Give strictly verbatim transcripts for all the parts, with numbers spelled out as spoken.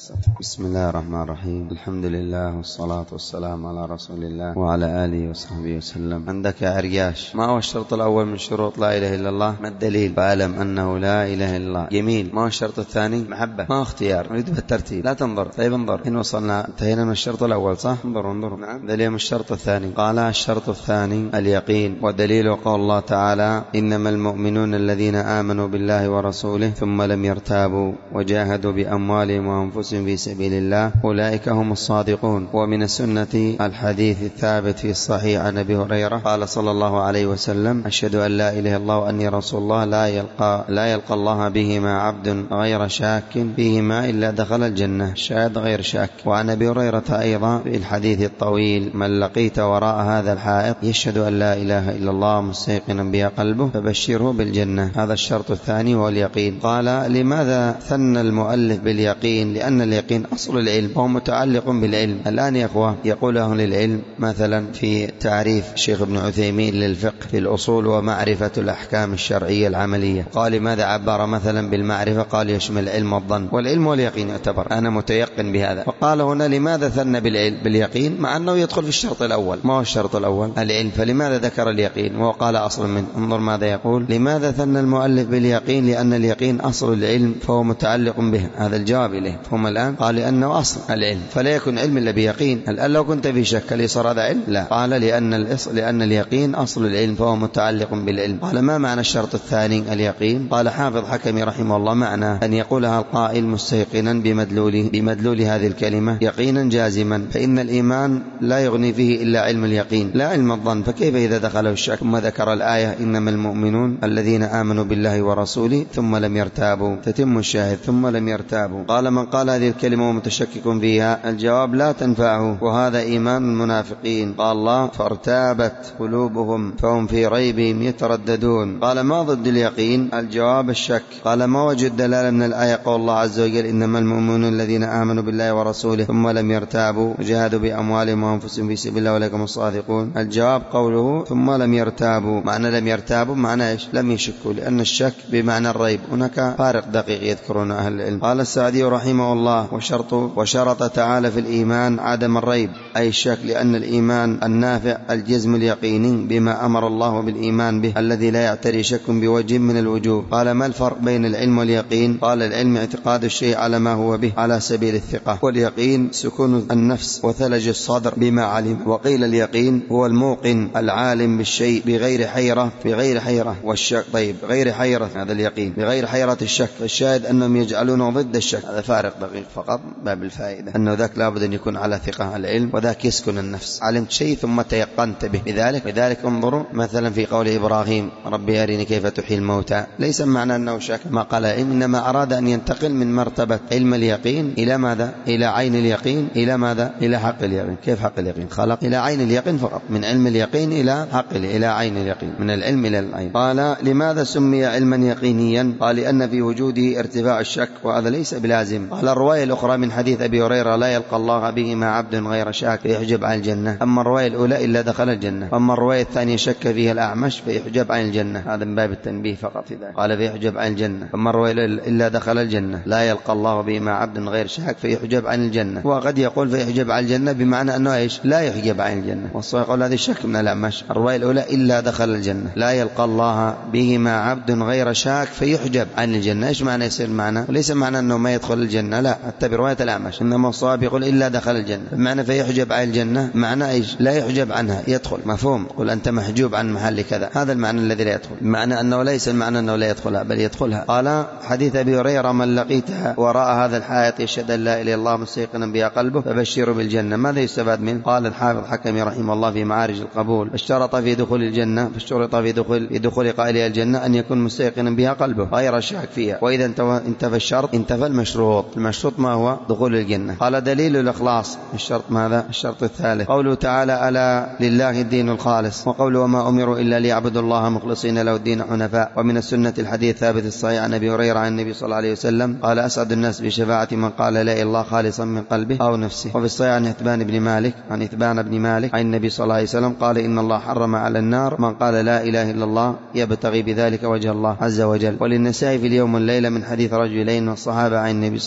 بسم الله الرحمن الرحيم. الحمد لله والصلاة والسلام على رسول الله وعلى آله وصحبه وسلم. عندك يا عرياش، ما هو الشرط الأول من شروط لا إله إلا الله؟ ما الدليل؟ فأعلم أنه لا إله إلا الله. جميل. ما هو الشرط الثاني؟ محبة. ما هو اختيار، نريد بالترتيب، لا تنظر. طيب انظر، إن وصلنا انتهينا من الشرط الأول صح؟ انظروا انظروا. نعم. دليل من الشرط الثاني. قال الشرط الثاني اليقين، ودليل قول الله تعالى: إنما المؤمنون الذين آمنوا بالله ورسوله ثم لم يرتابوا وجاهدوا بأموالهم وأنفسهم في سبيل الله أولئك هم الصادقون. ومن السنة الحديث الثابت في الصحيح عن أبي هريرة قال صلى الله عليه وسلم: أشهد أن لا إله إلا الله وأني رسول الله لا يلقى, لا يلقى الله بهما عبد غير شاك فيهما إلا دخل الجنة. شاهد غير شاك. وعن أبي هريرة أيضا في الحديث الطويل: من لقيت وراء هذا الحائط يشهد أن لا إله إلا الله مستيقنا بها قلبه فبشره بالجنة. هذا الشرط الثاني وهو اليقين. قال: لماذا ثنى المؤلف باليقين؟ لأن اليقين أصل العلم وهو متعلق بالعلم. الآن يا أخوة يقول أهل العلم مثلا في تعريف شيخ ابن عثيمين للفقه في الأصول: ومعرفة الأحكام الشرعية العملية. قال: لماذا عبر مثلا بالمعرفة؟ قال: يشمل العلم والظن، والعلم واليقين يعتبر، أنا متيقن بهذا. فقال هنا: لماذا ثنى باليقين مع أنه يدخل في الشرط الأول؟ ما هو الشرط الأول؟ العلم. فلماذا ذكر اليقين وهو قال أصل منه؟ انظر ماذا يقول: لماذا ثنى المؤلف باليقين؟ لأن اليقين أصل العلم فهو متعلق به. هذا الجواب إليه. هم الآن قال: لأنه أصل العلم فلا يكون علم إلا بيقين. الآن لو كنت في شك هل يصير هذا علم؟ لا. قال: لأن الأصل لأن اليقين أصل العلم فهو متعلق بالعلم. قال: ما معنى الشرط الثاني اليقين؟ قال حافظ حكمي رحمه الله: معنى أن يقولها القائل مستيقنا بمدلول بمدلول هذه الكلمة يقينا جازما، فإن الإيمان لا يغني فيه إلا علم اليقين لا علم الظن، فكيف إذا دخله الشك؟ ثم ذكر الآية: إنما المؤمنون الذين آمنوا بالله ورسوله ثم لم يرتابوا. تتم الشاهد: ثم لم يرتابوا. قال: من قال هذه الكلمة ومتشكك فيها الجواب: لا تنفعه، وهذا إيمان المنافقين. قال الله: فارتابت قلوبهم فهم في ريبهم يترددون. قال: ما ضد اليقين؟ الجواب: الشك. قال: ما وجه الدلالة من الآية قول الله عز وجل: إنما المؤمنون الذين آمنوا بالله ورسوله ثم لم يرتابوا وجاهدوا بأموالهم وأنفسهم في سبيل الله أولئك هم الصادقون. الجواب: قوله ثم لم يرتابوا، معنى لم يرتابوا معنى إيش؟ لم يشكوا، لأن الشك بمعنى الريب. هناك فارق دقيق يذكرون أهل العلم. قال السعدي رحمه الله: وشرط وشرط تعالى في الإيمان عدم الريب أي الشك، لأن الإيمان النافع الجزم اليقيني بما أمر الله بالإيمان به الذي لا يعتري شك بوجه من الوجوه. قال: ما الفرق بين العلم واليقين؟ قال: العلم اعتقاد الشيء على ما هو به على سبيل الثقة، واليقين سكون النفس وثلج الصدر بما علم. وقيل اليقين هو الموقن العالم بالشيء بغير حيرة بغير حيرة والشك. طيب غير حيرة هذا اليقين، بغير حيرة الشك. فالشاهد أنهم يجعلونه ضد الشك. هذا فارق دقيق فقط باب الفائدة، أنه ذاك لابد أن يكون على ثقة العلم، وذاك يسكن النفس، علمت شيء ثم تيقنت به. لذلك لذلك انظروا مثلا في قول إبراهيم: ربي أرني كيف تحيي الموتى، ليس معنى أنه شك ما قال علم، إنما أراد أن ينتقل من مرتبة علم اليقين إلى ماذا؟ إلى عين اليقين، إلى ماذا؟ إلى حق اليقين. كيف حق اليقين؟ خلق إلى عين اليقين فقط، من علم اليقين إلى حق إلى عين اليقين، من العلم إلى العين. قال: لماذا سمي علما يقينيا؟ قال: لأن في وجوده ارتفاع الشك، وهذا ليس بلازم. قال: الرواية الأخرى من حديث أبي هريرة: لا يلقى الله بهما عبد غير شاك فيحجب عن الجنة. أما الرواية الأولى إلا دخل الجنة، أما الرواية الثانية شك فيها الأعمش فيحجب عن الجنة. هذا من باب التنبيه فقط في ذلك. قال: فيحجب عن الجنة. أما الرواية إلا دخل الجنة: لا يلقى الله بهما عبد غير شاك فيحجب عن الجنة. وقد يقول فيحجب عن الجنة بمعنى أنه إيش؟ لا يحجب عن الجنة. والصحيح يقول هذا الشك من الأعمش. الرواية الأولى إلا دخل الجنة: لا يلقى الله بهما عبد غير شاك فيحجب عن الجنة. إيش معنى يصير معنى؟ وليس معنى أنه ما يدخل الجنة، لا، حتى برواية الأعمش. إنما الصواب يقول إلا دخل الجنة. معنى فيحجب عن الجنة معنى إيش؟ لا يحجب عنها، يدخل. مفهوم؟ قل أنت محجوب عن محل كذا، هذا المعنى الذي لا يدخل. معنى أنه ليس المعنى أنه لا يدخلها، بل يدخلها. قال حديث أبي هريرة: من لقيتها وراء هذا الحائط يشهد أن لا إله إلا الله مستيقنا بها قلبه فبشره بالجنة. ماذا يستفاد منه؟ قال الحافظ حكمي رحمه الله في معارج القبول: اشترط في دخول الجنة فاشترط في دخول في دخول قائلها الجنة أن يكون مستيقنا بها قلبه غير شاك فيها، وإذا انتفى الشرط انتفى المشروط. المشروط ما هو؟ دخول الجنة. قال: دليل الإخلاص. الشرط ماذا؟ الشرط الثالث قوله تعالى: ألا لله الدين الخالص. وقوله: وما أمروا إلا ليعبدوا الله مخلصين له الدين حنفاء. ومن السنة الحديث ثابت الصحيح عن أبي هريرة عن النبي صلى الله عليه وسلم قال: أسعد الناس بشفاعة من قال لا إله إلا الله خالصا من قلبه أو نفسه. وفي الصحيح عن إثبان بن مالك عن إثبان بن مالك عن النبي صلى الله عليه وسلم قال: إن الله حرم على النار من قال لا إله إلا الله يبتغي بذلك وجه الله عز وجل. وللنساء في اليوم والليلة من حديث رجلين من الصحابة عن النبي صلى الله عليه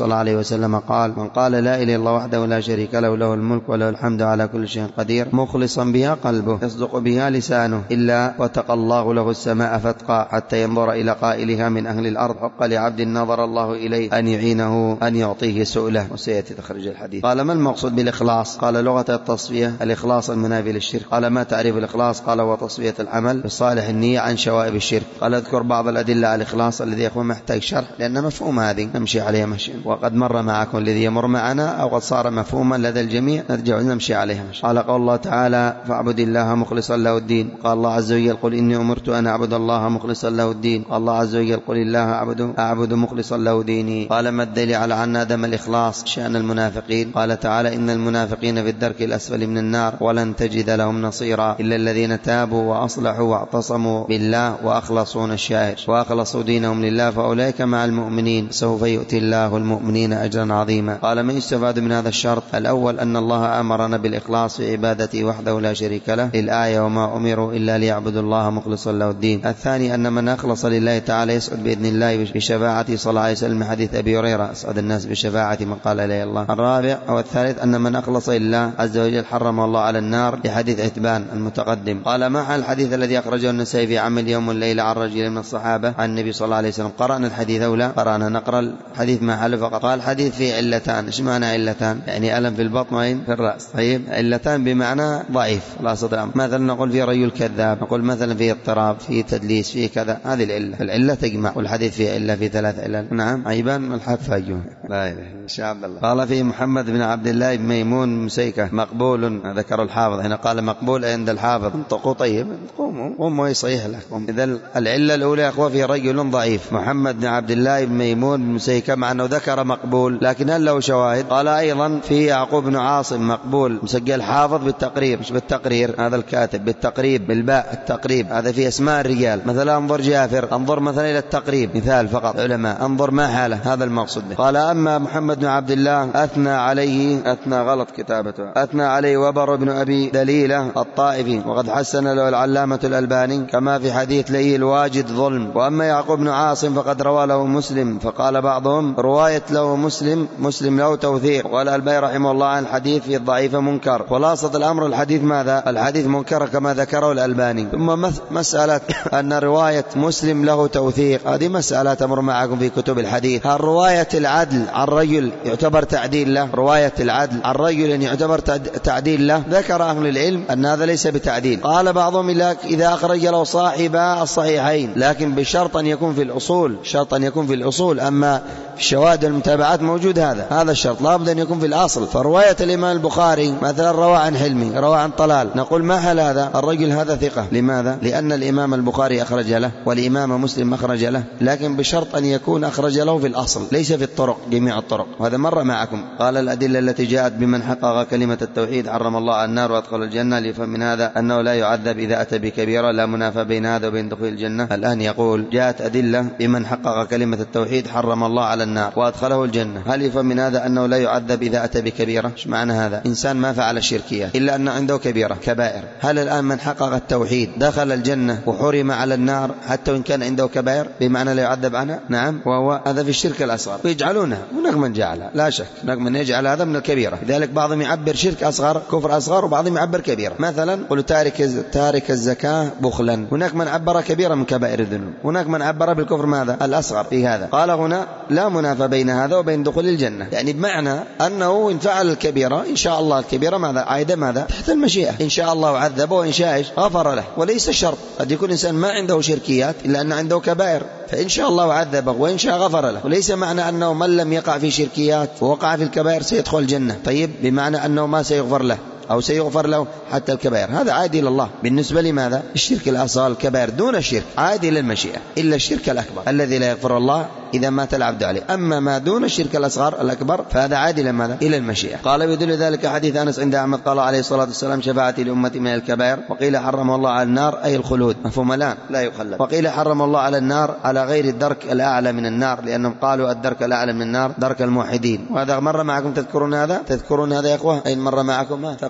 وسلم قال: من قال لا إله إلا الله وحده لا شريك له له الملك وله الحمد على كل شيء قدير مخلصا بها قلبه يصدق بها لسانه إلا وتقى الله له السماء فتقى حتى ينظر إلى قائلها من أهل الأرض. حق لعبد نظر الله إليه أن يعينه أن يعطيه سؤله. وسيأتي تخرج الحديث. قال: ما المقصود بالإخلاص؟ قال: لغة التصفية الإخلاص المنافي للشرك. قال: ما تعريف الإخلاص؟ قال: هو تصفية العمل بصالح النية عن شوائب الشرك. قال: اذكر بعض الأدلة على الإخلاص الذي يكون محتاج شرح، لأن مفهوم هذه نمشي عليها مشي، وقد مر معكم الذي يمر معنا أو قد صار مفهوما لدى الجميع نرجع نمشي عليها مشي. قال: قال الله تعالى: فاعبد الله مخلصا له الدين. قال الله عز وجل: قل إني أمرت أن أعبد الله مخلصا له الدين. قال الله عز وجل: قل الله أعبد أعبد مخلصا له ديني. قال: ما الدليل على أن عدم الإخلاص شأن المنافقين؟ قال تعالى: إن المنافقين في الدرك الأسفل من النار ولن تجد لهم نصيرا إلا الذين تابوا وأصلحوا واعتصموا بالله وأخلصوا الشائر وأخلصوا دينهم لله فأولئك مع المؤمنين سوف يؤتي الله المؤمنين أجرا عظيما. قال: ما يستفاد من هذا الشرط؟ الأول أن الله أمرنا بالإخلاص في عبادته وحده لا شريك له الآية: وما أمروا إلا ليعبدوا الله مخلصا له الدين. الثاني أن من أخلص لله تعالى يسعد بإذن الله بشفاعته صلى الله عليه وسلم حديث أبي هريرة: أسعد الناس بشفاعة من قال لا إله إلا الله. الرابع أو الثالث أن من أخلص لله عز وجل حرم الله على النار لحديث عتبان المتقدم. قال: ما حال الحديث الذي أخرجه النسائي في عمل يوم والليلة عن رجل من الصحابة عن النبي صلى الله عليه وسلم؟ قرأنا الحديث أو لا؟ قرأنا. نقرأ الحديث ما حل فقط. قال: الحديث فيه علتان. إيش معنى علتان؟ يعني ألم في البطن وين في الرأس. طيب، علتان بمعنى ضعيف لا صدر. مثلا نقول في رجل كذاب، نقول مثلا فيه اضطراب، فيه تدليس، فيه كذا. هذه العلة. العلة تجمع، والحديث فيه علة في ثلاث علل. نعم. عيبان الحفاجون. لا إله إن شاء الله. قال: في محمد بن عبد الله بن ميمون مسيكة مقبول. ذكر الحافظ هنا قال مقبول عند الحافظ. انطقوا طيب، قوموا قوموا يصيح لكم. إذا العلة الأولى يا أخوة في رجل ضعيف محمد بن عبد الله بن ميمون مسيكة، مع أنه ذكر مقبول لكن هل له شواهد؟ قال: أيضا في يعقوب بن عاصم مقبول مسجل الحافظ بالتقريب، مش بالتقرير، هذا الكاتب بالتقريب بالباء التقريب، هذا في أسماء الرجال. مثلا انظر جافر، انظر مثلا إلى التقريب مثال فقط علماء، انظر ما حاله، هذا المقصود به. قال: أما محمد بن عبد الله أثنى عليه، أثنى غلط كتابته، أثنى عليه وبر بن أبي دليلة الطائفي وقد حسن له العلامة الألباني كما في حديث لي الواجد ظلم. وأما يعقوب بن عاصم فقد روى له مسلم، فقال بعضهم رواية له مسلم مسلم له توثيق. وقال الألباني رحمه الله عن الحديث في الضعيف منكر. خلاصة الأمر الحديث ماذا؟ الحديث منكر كما ذكره الألباني. ثم مسألة أن رواية مسلم له توثيق، هذه مسألة تمر معكم في كتب الحديث. هل رواية العدل عن رجل يعتبر تعديل له؟ رواية العدل عن رجل يعتبر تعديل له؟ ذكر أهل العلم أن هذا ليس بتعديل. قال بعضهم إذا أخرج له صاحب الصحيحين، لكن بشرط أن يكون في الأصول، شرط أن يكون في الأصول. أما في الشواهد والمتابعات موجود هذا هذا الشرط، لابد أن يكون في الأصل. فرواية الإمام البخاري مثلا روى عن حلمي، روى عن طلال، نقول ما حل هذا؟ الرجل هذا ثقة. لماذا؟ لأن الإمام البخاري أخرج له والإمام مسلم أخرج له، لكن بشرط أن يكون أخرج له في الأصل، ليس في الطرق، جميع الطرق. وهذا مر معكم. قال: الأدلة التي جاءت بمن حقق كلمة التوحيد حرم الله على النار وأدخل الجنة، ليفهم من هذا أنه لا يعذب إذا أتى بكبيرة، لا منافى بين هذا وبين دخول الجنة. الآن يقول جاءت أدلة بمن حقق كلمة التوحيد حرم الله على النار وأدخله الجنة، هل يفهم من هذا أنه لا يعذب إذا أتى بكبيرة؟ إيش معنى هذا؟ إنسان ما فعل الشركية إلا أنه عنده كبيرة كبائر، هل الآن من حقق التوحيد دخل الجنة وحرم على النار حتى وإن كان عنده كبائر بمعنى لا يعذب عنها؟ نعم، وهو هذا في الشرك الأصغر، ويجعلونها، هناك من جعلها لا شك، هناك من يجعل هذا من الكبيرة. لذلك بعضهم يعبر شرك أصغر كفر أصغر، وبعضهم يعبر كبيرة. مثلا قل تارك تارك الزكاة بخلا، هناك من عبر كبيرة من كبائر الذنوب، هناك من عبر بالكفر ماذا؟ الأصغر في هذا. قال هنا لا منافى بين هذا وبين دخول الجنة، يعني بمعنى أنه إن فعل الكبيرة إن شاء الله الكبيرة ماذا؟ عايدة ماذا؟ تحت المشيئة، إن شاء الله عذبه وإن شاء غفر له. وليس شرط، قد يكون إنسان ما عنده شركيات إلا أن عنده كبائر، فإن شاء الله عذبه وإن شاء غفر له. وليس معنى أنه من لم يقع في شركيات ووقع في الكبائر سيدخل الجنة، طيب بمعنى أنه ما سيغفر له أو سيغفر له حتى الكبائر، هذا عادي لله. بالنسبة لماذا؟ الشرك الأصغر الكبائر دون الشرك عادي للمشيئة، إلا الشرك الأكبر الذي لا يغفر الله إذا مات العبد عليه. أما ما دون الشرك الأصغر الأكبر فهذا عادي لماذا؟ إلى المشيئة. قال يدل ذلك حديث أنس عند أحمد قال عليه الصلاة والسلام شفاعتي لأمتي من الكبائر، وقيل حرم الله على النار أي الخلود، مفهوم الآن لا يخلد، وقيل حرم الله على النار على غير الدرك الأعلى من النار، لأنهم قالوا الدرك الأعلى من النار درك الموحدين. وهذا مر معكم، تذكرون هذا؟ تذكرون هذا يا أخوة؟ أين مر معكم؟ ما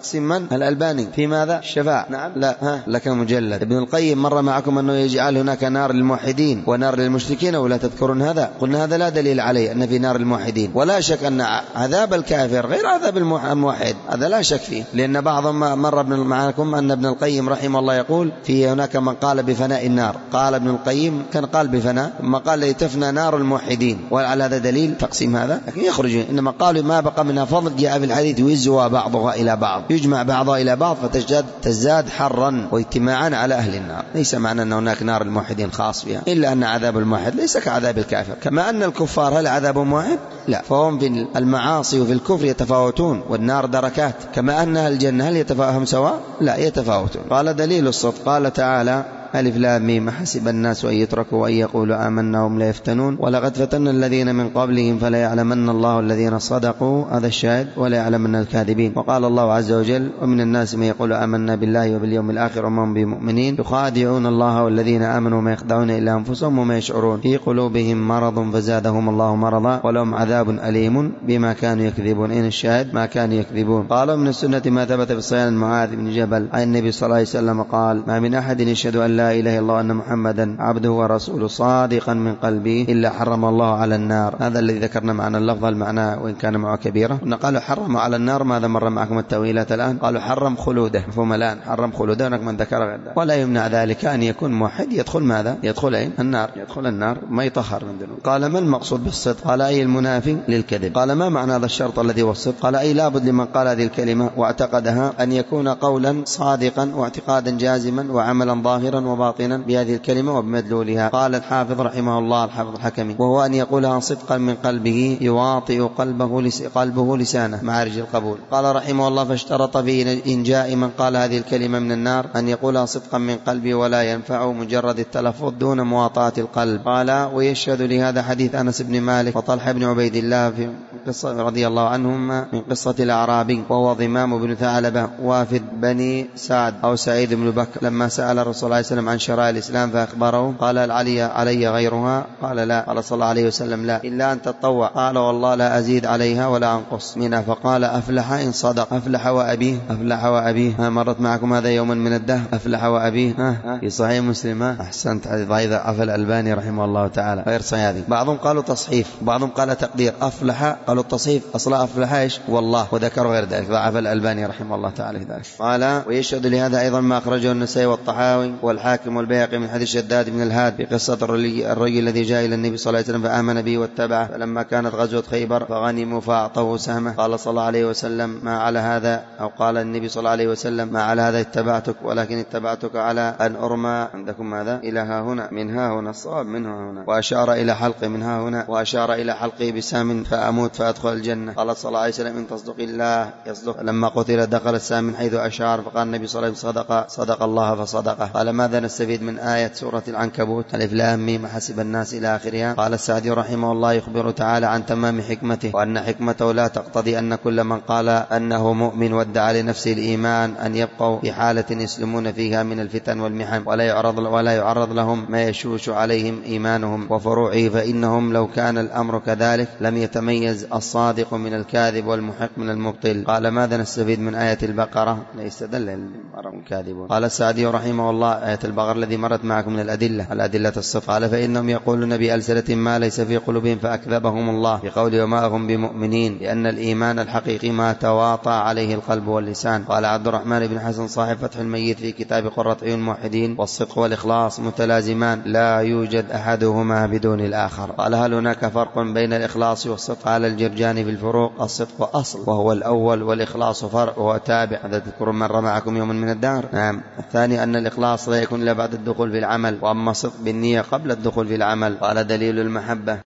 تقسيم من؟ الألباني في ماذا؟ الشفاعة. نعم لا ها لك مجلد. ابن القيم مر معكم أنه يجعل هناك نار للموحدين ونار للمشركين ولا تذكرون هذا؟ قلنا هذا لا دليل عليه أن في نار الموحدين، ولا شك أن عذاب الكافر غير عذاب الموحد، هذا لا شك فيه، لأن بعضهم مر معكم أن ابن القيم رحمه الله يقول في هناك من قال بفناء النار، قال ابن القيم كان قال بفناء ثم قال لتفنى نار الموحدين، وعلى هذا دليل تقسيم هذا؟ لكن يخرج، إنما قالوا ما بقى منها فضل جاء في الحديث يوزوا بعضها إلى بعض، يجمع بعضها إلى بعض فتزداد تزداد حرا واجتماعا على أهل النار. ليس معنى أن هناك نار الموحدين خاص بها، إلا أن عذاب الموحد ليس كعذاب الكافر. كما أن الكفار هل عذابهم واحد؟ لا، فهم في المعاصي وفي الكفر يتفاوتون، والنار دركات. كما أن الجنة هل يتفاهم سواء؟ لا، يتفاوتون. قال دليل الصدق قال تعالى ألف لام ميم حسب الناس أن يتركوا أن يقولوا آمنا وهم لا يفتنون ولقد فتنا الذين من قبلهم فلا يعلمن الله الذين صدقوا، هذا الشاهد، ولا يعلمن الكاذبين. وقال الله عز وجل ومن الناس من يقول آمنا بالله وباليوم الآخر وما هم بمؤمنين يخادعون الله والذين آمنوا ما يخدعون إلا أنفسهم وما يشعرون في قلوبهم مرض فزادهم الله مرضا ولهم عذاب أليم بما كانوا يكذبون. إن الشاهد ما كانوا يكذبون. قال من السنة ما ثبت في صحيح معاذ بن جبل عن النبي صلى الله عليه وسلم قال ما من أحد يشهد أن لا إله إلا الله أن محمدا عبده ورسوله صادقا من قلبه إلا حرم الله على النار. هذا الذي ذكرنا معنا اللفظ المعنى وإن كان معه كبيرة. قالوا حرم على النار، ماذا مر معكم التأويلات الآن؟ قالوا حرم خلوده، مفهوم الآن، حرم خلوده، هناك من ذكر غير، ولا يمنع ذلك أن يكون موحد يدخل ماذا؟ يدخل أين؟ النار، يدخل النار ما يطهر من ذنوب. قال ما المقصود بالصدق؟ قال أي المنافي للكذب. قال ما معنى هذا الشرط الذي هو الصدق؟ قال أي لابد لمن قال هذه الكلمة واعتقدها أن يكون قولا صادقا واعتقادا جازما وعملا ظاهرا وباطنا بهذه الكلمة وبمدلولها. قال الحافظ رحمه الله الحافظ الحكمي وهو أن يقولها صدقا من قلبه يواطئ قلبه, لس قلبه لسانه معارج القبول. قال رحمه الله فاشترط في إنجاء من قال هذه الكلمة من النار أن يقولها صدقا من قلبه ولا ينفع مجرد التلفظ دون مواطاة القلب. قال ويشهد لهذا حديث أنس بن مالك وطلحة بن عبيد الله في قصة رضي الله عنهما من قصة الأعرابي وهو ضمام بن ثعلبة وافد بني سعد أو سعيد بن بكر لما سأل الرسول صلى الله عليه وسلم عن شرائع الإسلام فأخبره. قال علي علي غيرها؟ قال لا. قال صلى الله عليه وسلم لا إلا أن تتطوع. قال والله لا أزيد عليها ولا أنقص منها. فقال أفلح إن صدق. أفلح وأبيه، أفلح وأبيه. ها مرت معكم هذا يوما من الدهر، أفلح وأبيه. ها في صحيح مسلم. أحسنت، ضعيف عفى الألباني رحمه الله تعالى غير صحيح. بعضهم قالوا تصحيف، بعضهم قال تقدير. أفلح قالوا التصحيف أصلا أفلح إيش والله، وذكروا غير ذلك، ضعف الألباني رحمه الله تعالى في ذلك. قال ويشهد لهذا أيضا ما أخرجه النسائي والطحاوي والحاكم والبيهقي من حديث شداد بن الهاد في قصة الرجل الذي جاء إلى النبي صلى الله عليه وسلم فآمن به واتبعه فلما كانت غزوة خيبر فغنموا فأعطوه سهمه. قال صلى الله عليه وسلم ما على هذا، أو قال النبي صلى الله عليه وسلم ما على هذا اتبعتك ولكن اتبعتك على أن أرمى عندكم ماذا إلى ها هنا من ها هنا الصواب من ها هنا، وأشار إلى حلقه من ها هنا، وأشار إلى حلقه بسام فأموت فأدخل الجنة. قال صلى الله عليه وسلم إن تصدق الله يصدق. لما قتل دخل السام من حيث أشار فقال النبي صلى الله عليه وسلم صدق صدق الله فصدقه. قال ماذا نستفيد من آية سورة العنكبوت ألف لام ميم حسب الناس إلى آخرها؟ قال السعدي رحمه الله يخبر تعالى عن تمام حكمته وأن حكمته لا تقتضي أن كل من قال أنه مؤمن وادعى لنفسه الإيمان أن يبقوا في حالة يسلمون فيها من الفتن والمحن ولا يعرض, ولا يعرض لهم ما يشوش عليهم إيمانهم وفروعه، فإنهم لو كان الأمر كذلك لم يتميز الصادق من الكاذب والمحق من المبطل. قال ماذا نستفيد من آية البقرة؟ ليس دل الكاذبون. قال السعدي رحمه الله آية البقرة الذي مرت معكم من الأدلة الأدلة الصدق. قال فإنهم يقولون بألسنة ما ليس في قلوبهم فأكذبهم الله بقوله وما هم بمؤمنين، لأن الإيمان الحقيقي ما تواطى عليه القلب واللسان. قال عبد الرحمن بن حسن صاحب فتح الميت في كتاب قرة عيون الموحدين والصدق والإخلاص متلازمان لا يوجد أحدهما بدون الآخر. قال هل هناك فرق بين الإخلاص والصدق؟ قال الجرجاني في الفروق الصدق أصل وهو الأول والإخلاص فرع وهو تابع. هذا تذكرون مر معكم يوما من الدهر. نعم. الثاني أن الإخلاص لا يكون إلا بعد الدخول في العمل، وأما الصدق بالنية قبل الدخول في العمل. قال دليل المحبة